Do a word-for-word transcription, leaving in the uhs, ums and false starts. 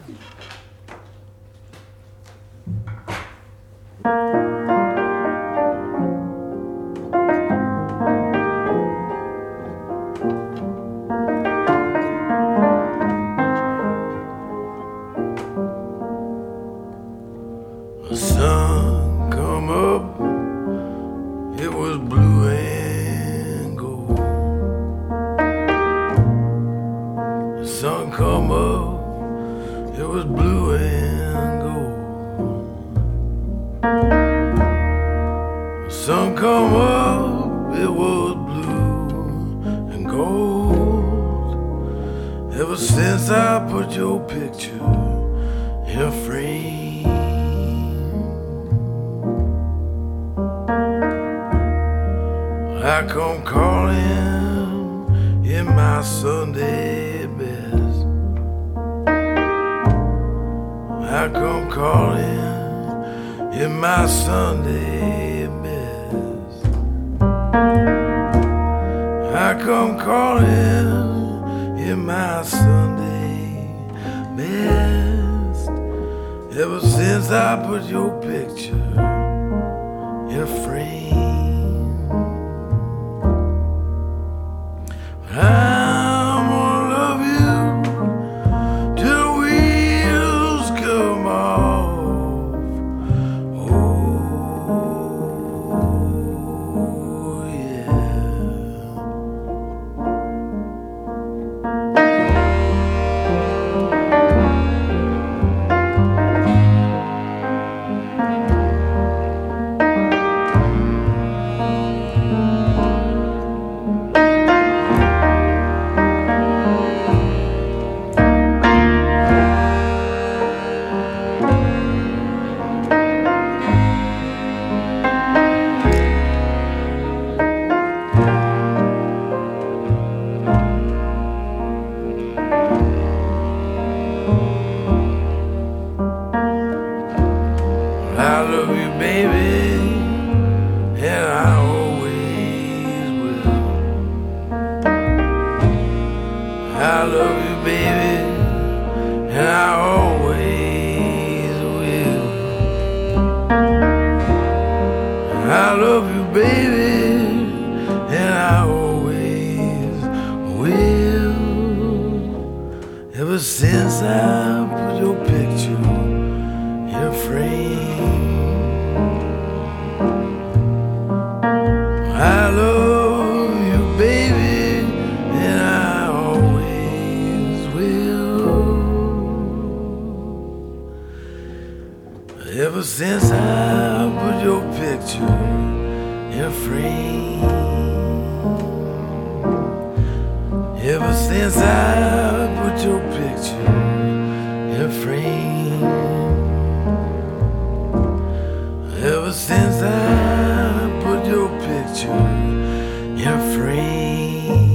The sun come up, it was blue and gold. The sun come up, it was blue and gold. The sun come up, it was blue and gold. Ever since I put your picture in a frame, I come calling in my Sunday best. I come calling in my Sunday best. I come calling in my Sunday best. Ever since I put your picture in a frame, I'm gonna love you till the wheels come off. Oh, yeah. I love you, baby, and I always will. I love you, baby, and I always will. I love you, baby, and I always will. Ever since I put your picture in a frame, I love you, baby, and I always will. Ever since I put your picture in a frame, ever since I put your picture in a frame, ever since I put your picture in a frame.